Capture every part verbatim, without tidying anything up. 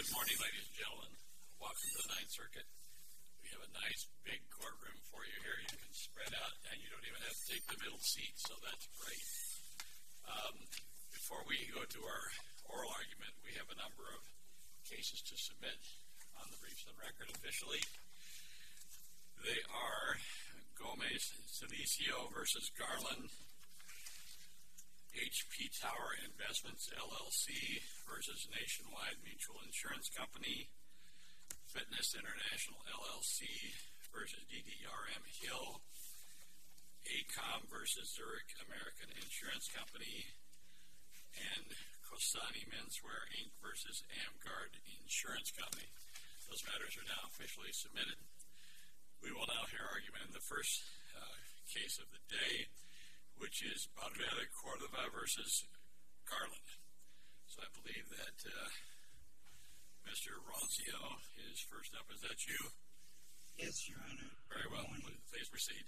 Good morning, ladies and gentlemen. Welcome to the Ninth Circuit. We have a nice big courtroom for you here. You can spread out, and you don't even have to take the middle seat, so that's great. Um, before we go to our oral argument, we have a number of cases to submit on the briefs and record officially. They are Gomez Silicio versus Garland, H P Tower Investments, L L C versus Nationwide Mutual Insurance Company, Fitness International, L L C versus D D R M Hill, A C O M versus Zurich American Insurance Company, and Cosani Menswear, Incorporated versus Amgard Insurance Company. Those matters are now officially submitted. We will now hear argument in the first uh, case of the day, which is Barrera Cordova versus Garland. So I believe that uh, Mister Ronzio is first up. Is that you? Yes, Your Honor. Very well. Please, please proceed.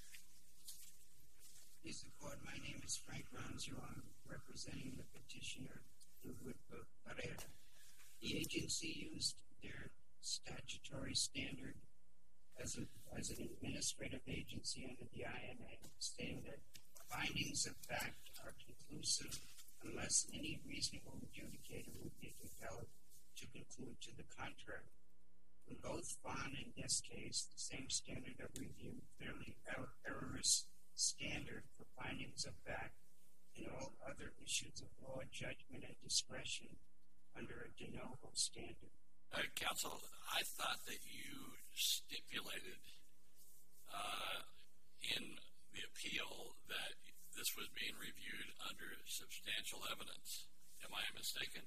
Please, the court. My name is Frank Ronzio. I'm representing the petitioner, Ludwig Barrera. The agency used their statutory standard as, a, as an administrative agency under the I N A, stating that findings of fact are conclusive unless any reasonable adjudicator would be compelled to conclude to the contrary. In both Vaughn and this case, the same standard of review, fairly erroneous standard for findings of fact, and all other issues of law, judgment, and discretion under a de novo standard. Uh, counsel, I thought that you stipulated uh, in the appeal that this was being reviewed under substantial evidence. Am I mistaken?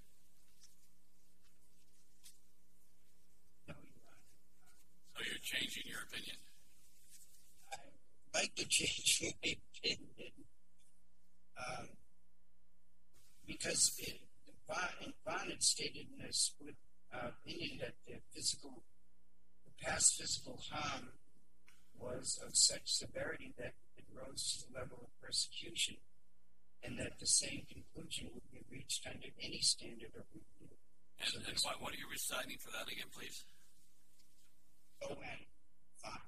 No, Your Honor. So you're changing your opinion? I'd like to change my opinion um, because it, in Vaughn it stated in a split uh, opinion that the physical, the past physical harm was of such severity that it rose to the level of persecution, and that the same conclusion would be reached under any standard of review. And, so and what, what are you reciting for that again, please? Oh, and fine.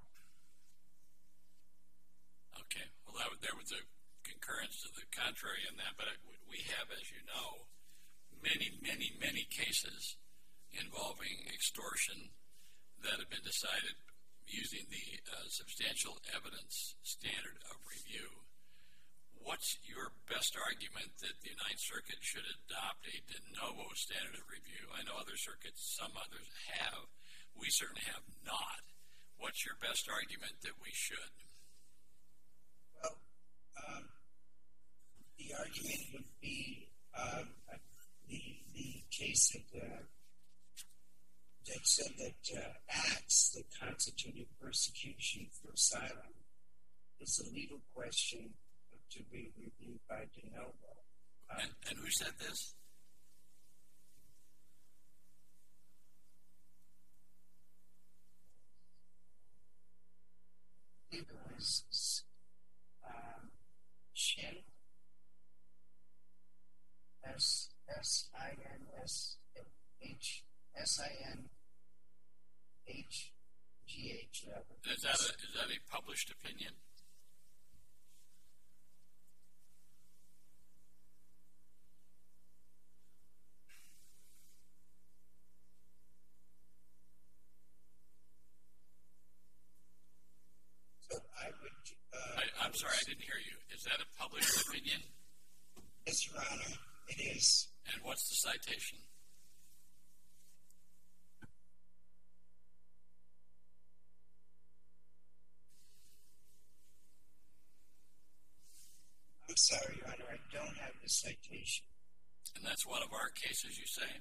Okay. Well, that, there was a concurrence to the contrary in that, but we have, as you know, many, many, many cases involving extortion that have been decided using the uh, substantial evidence standard of review. What's your best argument that the Ninth Circuit should adopt a de novo standard of review? I know other circuits, some others have. We certainly have not. What's your best argument that we should? Well, um, the argument would be um, the the case that uh, that said that uh, acts that constituted persecution for asylum is a legal question to be reviewed by de novo. Um, and, and who said this? I think it was um, Shin, S S I N S H S I N H G H. Is that a, is that a published opinion? So I would. Uh, I, I'm sorry, I didn't hear you. Is that a published opinion? Yes, Your Honor, it is. And what's the citation? I'm sorry, Your Honor, I don't have the citation. And that's one of our cases, you say?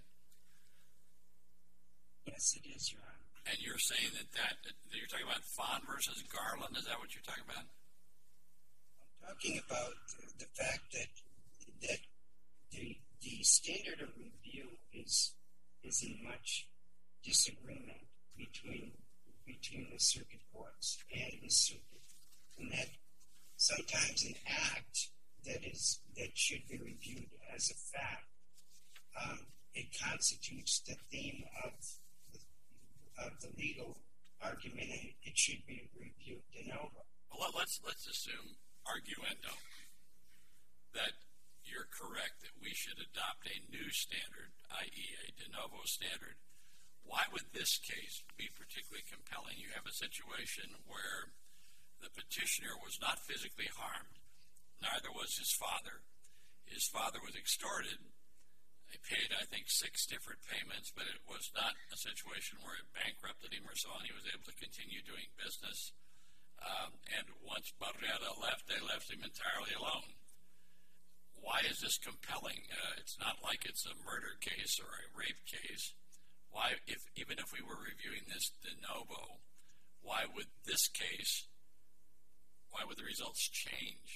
Yes, it is, Your Honor. And you're saying that, that, that you're talking about Vaughn versus Garland? Is that what you're talking about? I'm talking about the fact that that the the standard of review is is in much disagreement between between the circuit courts and the circuit, and that sometimes an act that is that should be reviewed as a fact um, it constitutes the theme of the, of the legal argument, and it should be reviewed de novo. Well, let's let's assume arguendo that you're correct that we should adopt a new standard, that is, a de novo standard. Why would this case be particularly compelling? You have a situation where the petitioner was not physically harmed, neither was his father. His father was extorted. They paid, I think, six different payments, but it was not a situation where it bankrupted him or so on. He was able to continue doing business. Um, and once Barrera left, they left him entirely alone. Why is this compelling? Uh, it's not like it's a murder case or a rape case. Why, if even if we were reviewing this de novo, why would this case, why would the results change?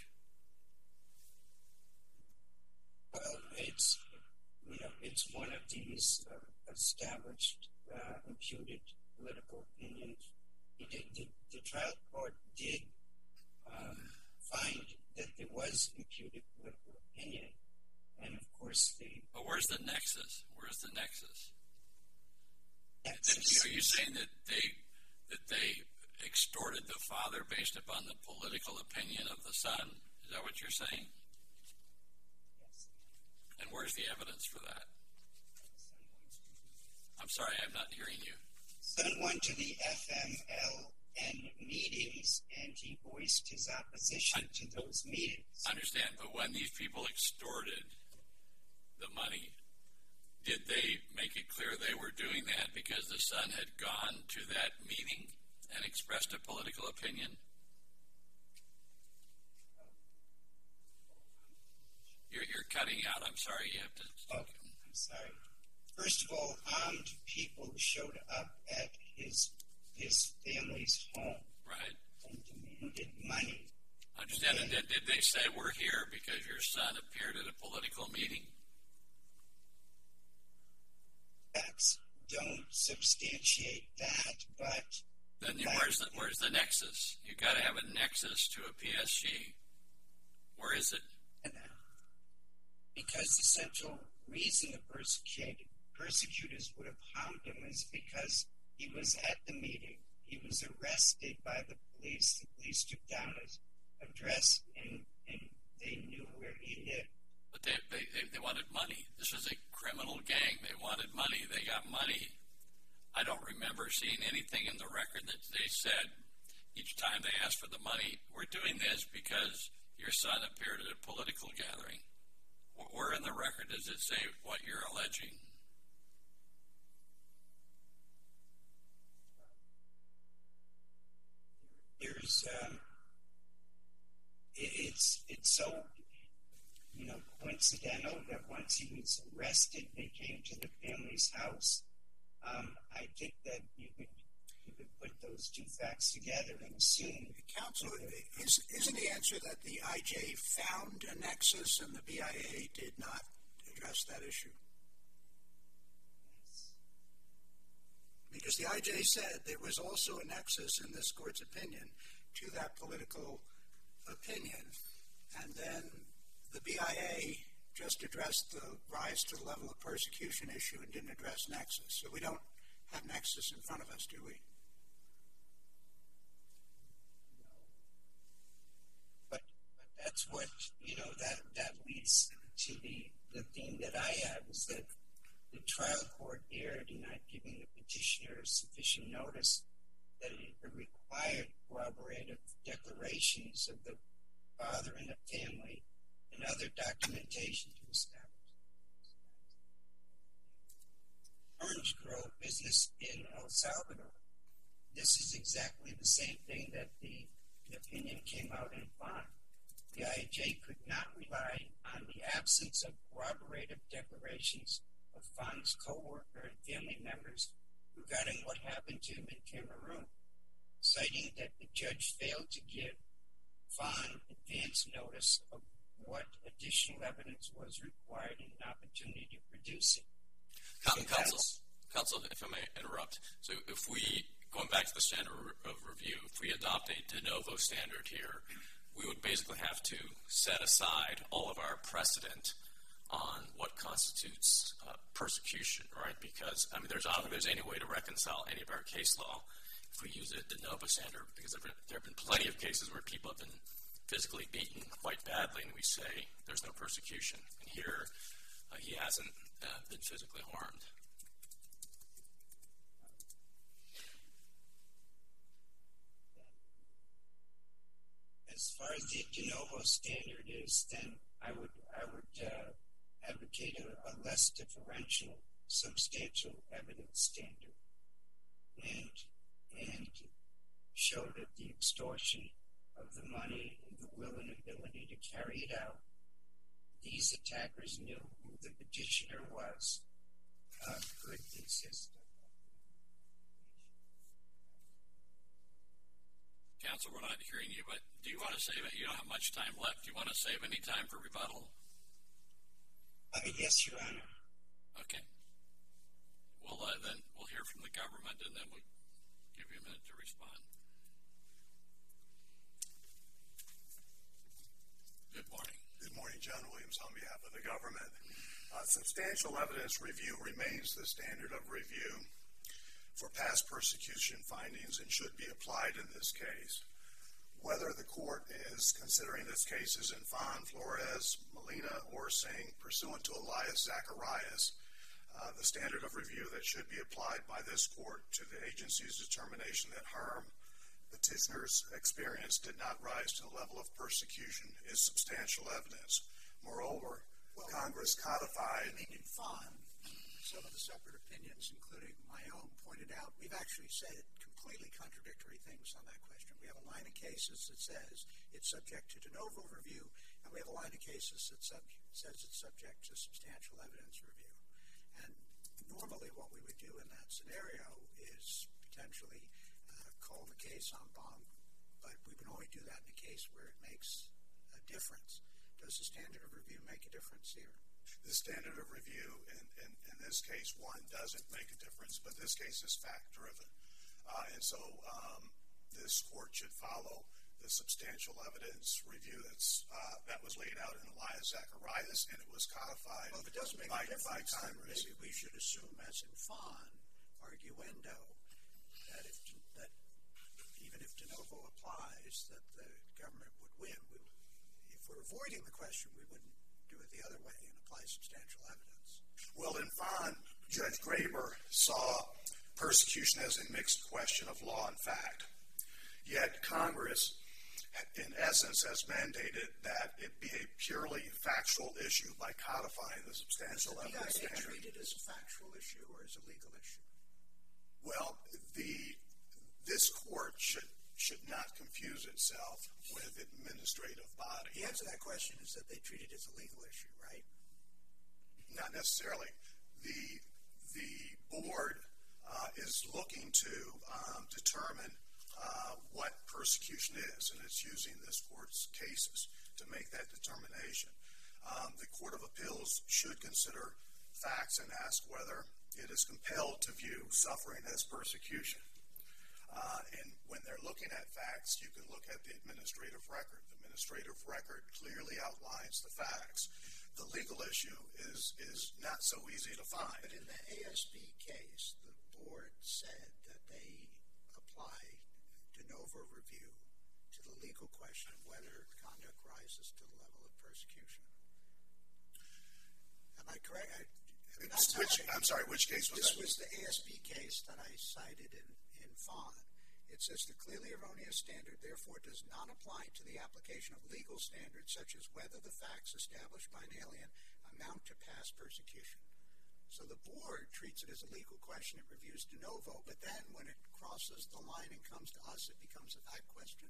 Well, it's, you know, it's one of these uh, established uh, imputed political opinions. It did, the, the trial court did um, find that there was imputed political opinion, and of course the. But where's the nexus? Where's the nexus? nexus Are you saying that they that they extorted the father based upon the political opinion of the son? Is that what you're saying? Yes. And where's the evidence for that? I'm sorry, I'm not hearing you. Son went to the F M L N meetings, and he voiced his opposition I, to those meetings. I understand, but when these people extorted the money, did they make it clear they were doing that because the son had gone to that meeting and expressed a political opinion? You're, you're cutting out. I'm sorry. You have to. Oh, I'm sorry. First of all, armed people showed up at his his family's home, right, and demanded money. I understand. And did, did they say, we're here because your son appeared at a political meeting? Facts don't substantiate that, but then you, where's the where's the nexus? You got to have a nexus to a P S G. Where is it? Because the central reason the persecuted persecutors would have harmed him is because he was at the meeting. He was arrested by the police. The police took down his address, and, and they knew where he lived. But they, they, they, they wanted money. This was a criminal gang. They wanted money. They got money. I don't remember seeing anything in the record that they said each time they asked for the money, we're doing this because your son appeared at a political gathering. Where in the record does it say what you're alleging? There's, um, it, it's it's so, you know, coincidental that once he was arrested, they came to the family's house. Um, I think that you could you could put those two facts together and assume. Counsel, is, isn't the answer that the I J found a nexus and the B I A did not address that issue? Because the I J said there was also a nexus in this court's opinion to that political opinion, and then the B I A just addressed the rise to the level of persecution issue and didn't address nexus. So we don't have nexus in front of us, do we? But, but that's what, you know, that, that leads to the, the theme that I have, is that the trial court erred in not giving the petitioner sufficient notice that it required corroborative declarations of the father and the family and other documentation to establish orange grove business in El Salvador. This is exactly the same thing that the opinion came out in Fon. The I J could not rely on the absence of corroborative declarations of Fon's co-worker and family members regarding what happened to him in Cameroon, citing that the judge failed to give Fon advance notice of what additional evidence was required and an opportunity to produce it. So counsel, counsel, if I may interrupt. So if we, going back to the standard of review, if we adopt a de novo standard here, we would basically have to set aside all of our precedent on what constitutes uh, persecution, right? Because, I mean, there's, I don't think there's any way to reconcile any of our case law if we use a de novo standard, because there have been, there have been plenty of cases where people have been physically beaten quite badly, and we say there's no persecution. And here, uh, he hasn't uh, been physically harmed. As far as the de novo standard is, then I would I would uh, advocate a, a less differential, substantial evidence standard, and and show that the extortion of the money and the will and ability to carry it out, these attackers knew who the petitioner was, uh, could consist of. Counsel, we're not hearing you, but do you want to save it? You don't have much time left. Do you want to save any time for rebuttal? Uh, yes, Your Honor. Okay. Well, uh, then we'll hear from the government, and then we'll give you a minute to respond. Good morning. Good morning, John Williams on behalf of the government. Uh, substantial evidence review remains the standard of review for past persecution findings and should be applied in this case. Whether the court is considering this case as in Fon, Flores, Molina, or Singh, pursuant to Elias Zacharias, uh, the standard of review that should be applied by this court to the agency's determination that harm petitioner's experience did not rise to the level of persecution is substantial evidence. Moreover, well, Congress codified... I mean, in Fon, some of the separate opinions, including my own, pointed out we've actually said completely contradictory things on that question. We have a line of cases that says it's subject to de novo review, and we have a line of cases that sub- says it's subject to substantial evidence review. And normally what we would do in that scenario is potentially uh, call the case en banc, but we would only do that in a case where it makes a difference. Does the standard of review make a difference here? The standard of review in, in, in this case, one, doesn't make a difference, but this case is fact-driven. Uh, and so um, this court should follow the substantial evidence review that's uh, that was laid out in Elias Zacharias, and it was codified well, if it doesn't make by, a difference, by Congress. Maybe we should assume, as in Fon, arguendo, that, if, that even if de novo applies, that the government would win. We, if we're avoiding the question, we wouldn't do it the other way and apply substantial evidence. Well, in Fon, Judge Graber saw persecution as a mixed question of law and fact. Yet Congress, in essence, has mandated that it be a purely factual issue by codifying the substantial Is the evidence B I A standard. treated as a factual issue or as a legal issue? Well, the this court should should not confuse itself with administrative body. The answer to that question is that they treat it as a legal issue, right? Not necessarily. The the board uh, is looking to um, determine uh, what persecution is, and it's using this court's cases to make that determination. Um, the Court of Appeals should consider facts and ask whether it is compelled to view suffering as persecution. Uh, and when they're looking at facts, you can look at the administrative record. The administrative record clearly outlines the facts. The legal issue is is not so easy to find. But in the A S B case, the board said that they applied de novo review to the legal question of whether conduct rises to the level of persecution. Am I correct? I, I mean, that's which, I, I'm sorry, which case was this that? This was the A S B case that I cited in, in Fon. It says the clearly erroneous standard therefore does not apply to the application of legal standards such as whether the facts established by an alien amount to past persecution. So the board treats it as a legal question. It reviews de novo, but then when it crosses the line and comes to us, it becomes a fact question.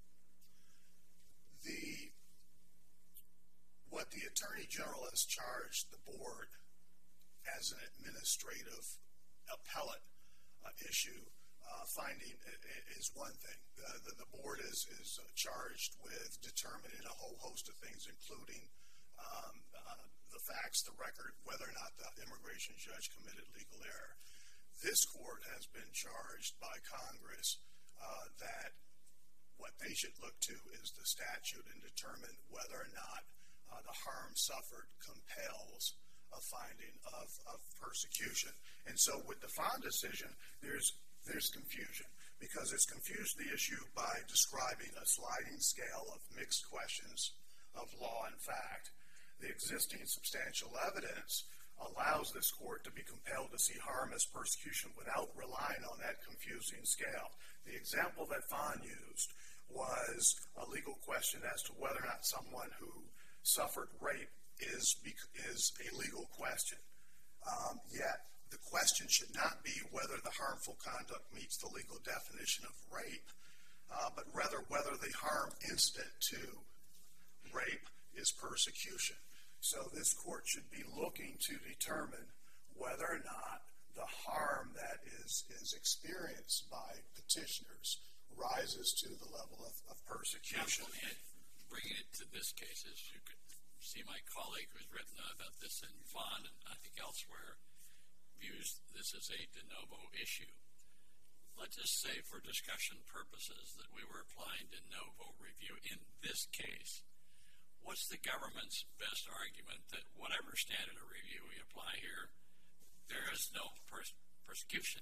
The what the Attorney General has charged the board as an administrative appellate uh, issue Uh, finding is one thing. Uh, the, the board is, is uh, charged with determining a whole host of things, including um, uh, the facts, the record, whether or not the immigration judge committed legal error. This court has been charged by Congress uh, that what they should look to is the statute and determine whether or not uh, the harm suffered compels a finding of, of persecution. And so with the Fon decision, there's there's confusion, because it's confused the issue by describing a sliding scale of mixed questions of law and fact. The existing substantial evidence allows this court to be compelled to see harm as persecution without relying on that confusing scale. The example that Fon used was a legal question as to whether or not someone who suffered rape is, is a legal question. Um, yet, the question should not be whether the harmful conduct meets the legal definition of rape, uh, but rather whether the harm incident to rape is persecution. So this court should be looking to determine whether or not the harm that is, is experienced by petitioners rises to the level of, of persecution. Counsel, and bringing it to this case, as you could see, my colleague who's written about this in Fon and I think elsewhere views this as a de novo issue. Let's just say for discussion purposes that we were applying de novo review in this case. What's the government's best argument that whatever standard of review we apply here, there is no pers- persecution?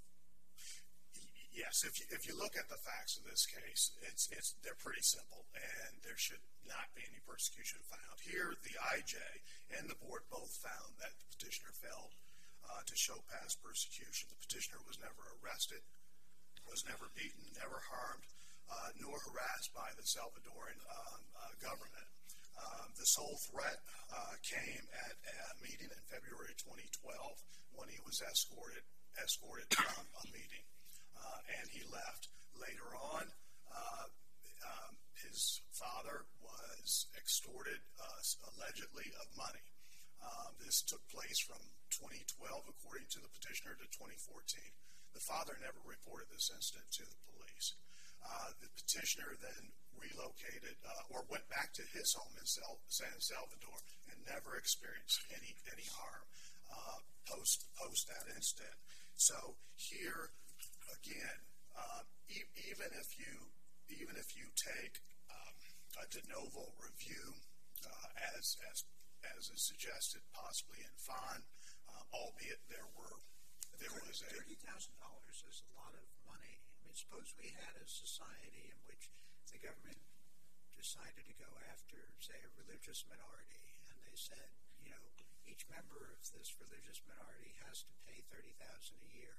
Yes, if you, if you look at the facts of this case, it's it's they're pretty simple, and there should not be any persecution found. Here, the I J and the board both found that the petitioner failed uh, to show past persecution. The petitioner was never arrested, was never beaten, never harmed, uh, nor harassed by the Salvadoran um, uh, government. Um, the sole threat uh, came at a meeting in February twenty twelve when he was escorted escorted from a meeting. Uh, and he left. Later on, uh, um, his father was extorted uh, allegedly of money. Uh, this took place from twenty twelve, according to the petitioner, to twenty fourteen. The father never reported this incident to the police. Uh, the petitioner then relocated uh, or went back to his home in Sal- San Salvador and never experienced any any harm uh, post post that incident. So here. Again, uh, e- even if you even if you take um, a de novo review, uh, as as as is suggested, possibly in Fon, uh, albeit there were there was a thirty thousand dollars is a lot of money. I mean, suppose we had a society in which the government decided to go after, say, a religious minority, and they said, you know, each member of this religious minority has to pay thirty thousand a year.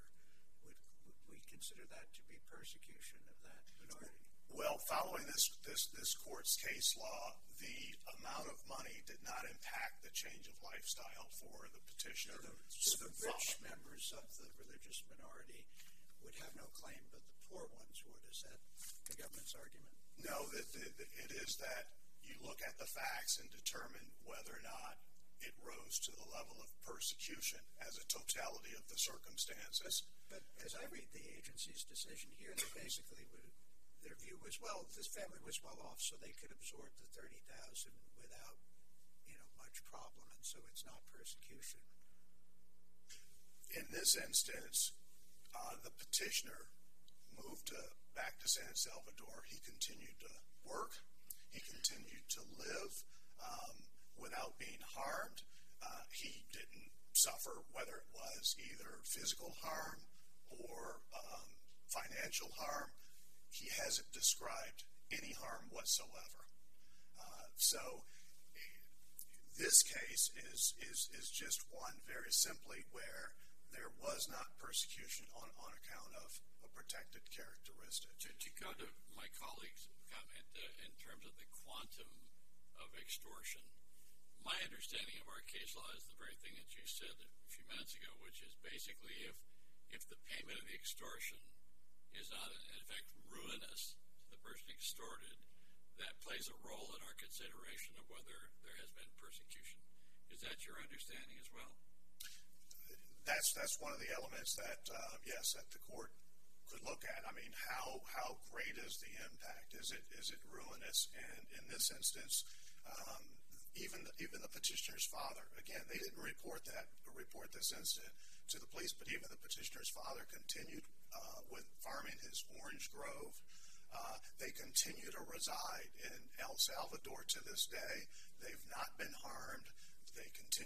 We consider that to be persecution of that minority. Well, following this, this this court's case law, the amount of money did not impact the change of lifestyle for the petitioner. So the, so the rich members of the religious minority would have no claim, but the poor ones would. Is that the government's argument? No, that it is that you look at the facts and determine whether or not it rose to the level of persecution as a totality of the circumstances. But as I read the agency's decision here, they basically would, their view was, well, this family was well off, so they could absorb the thirty thousand without, you know, much problem, and so it's not persecution. In this instance, uh, the petitioner moved to, back to San Salvador. He continued to work. He continued to live um, without being harmed. Uh, he didn't suffer, whether it was either physical harm or um, financial harm. He hasn't described any harm whatsoever. Uh, so this case is, is is just one very simply where there was not persecution on, on account of a protected characteristic. To, to go to my colleague's comment uh, in terms of the quantum of extortion, my understanding of our case law is the very thing that you said a few minutes ago, which is basically if if the payment of the extortion is not, in effect, ruinous to the person extorted, that plays a role in our consideration of whether there has been persecution. Is that your understanding as well? That's that's one of the elements that, uh, yes, that the court could look at. I mean, how how great is the impact? Is it is it ruinous? And in this instance, um, even the, even the petitioner's father, again, they didn't report that report this incident to the police, but even the petitioner's father continued uh, with farming his orange grove. Uh, they continue to reside in El Salvador to this day. They've not been harmed. They continue to live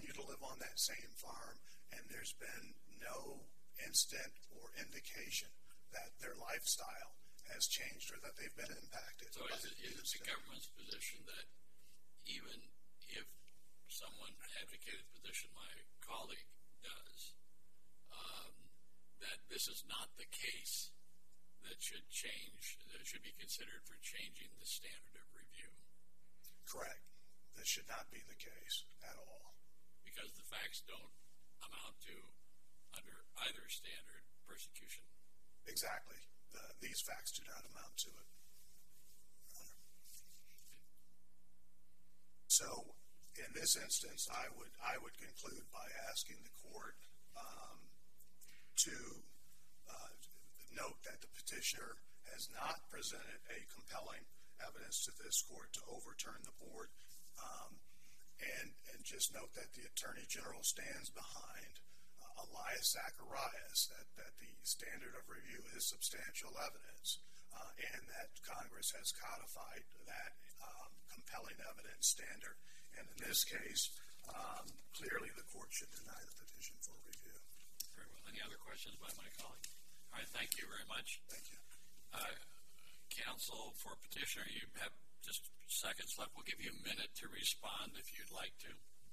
on that same farm, and there's been no instant or indication that their lifestyle has changed or that they've been impacted. So is it, is it the government's position that even if someone advocated the position my colleague does, um, that this is not the case that should change, that should be considered for changing the standard of review? Correct. This should not be the case at all. Because the facts don't amount to, under either standard, persecution. Exactly. The, these facts do not amount to it. So, in this instance, I would I would conclude by asking the court um, to uh, note that the petitioner has not presented a compelling evidence to this court to overturn the board, um, and and just note that the Attorney General stands behind uh, Elias Zacharias, that, that the standard of review is substantial evidence, uh, and that Congress has codified that um, compelling evidence standard. And in this case, um, clearly the court should deny the petition for review. Very well. Any other questions by my colleague? All right, thank you very much. Thank you. Uh, counsel for petitioner, you have just seconds left. We'll give you a minute to respond if you'd like to.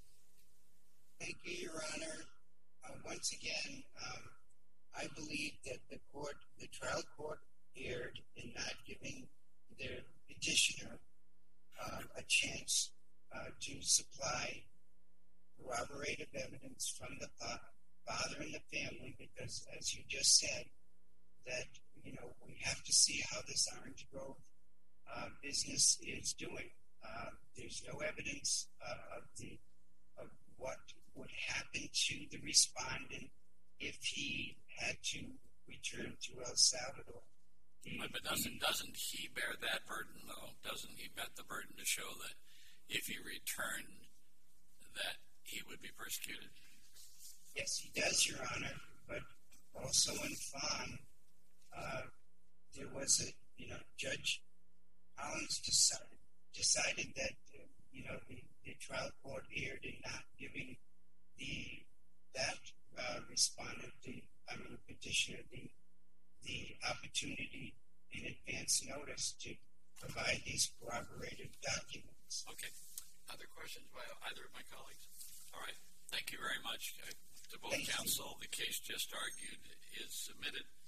Thank you, Your Honor. Uh, once again, um, I believe that the court, the trial court, erred in not giving the petitioner uh, a chance uh, to supply corroborative evidence from the fa- father and the family, because, as you just said, that, you know, we have to see how this Orange Grove uh, business is doing. Uh, there's no evidence uh, of the of what would happen to the respondent if he had to return to El Salvador. The, but, but doesn't doesn't he bear that burden, though? Doesn't he bear the burden to show that if he returned, that he would be persecuted? Yes, he does, Your Honor. But also in Fawn, uh, there was a, you know, Judge Collins decided, decided that, uh, you know, the, the trial court erred in not giving the that uh, respondent, the I mean petitioner, the the opportunity in advance notice to provide these corroborated documents. Okay. Other questions by either of my colleagues? All right. Thank you very much. Uh, to both Thank counsel, you. The case just argued is submitted.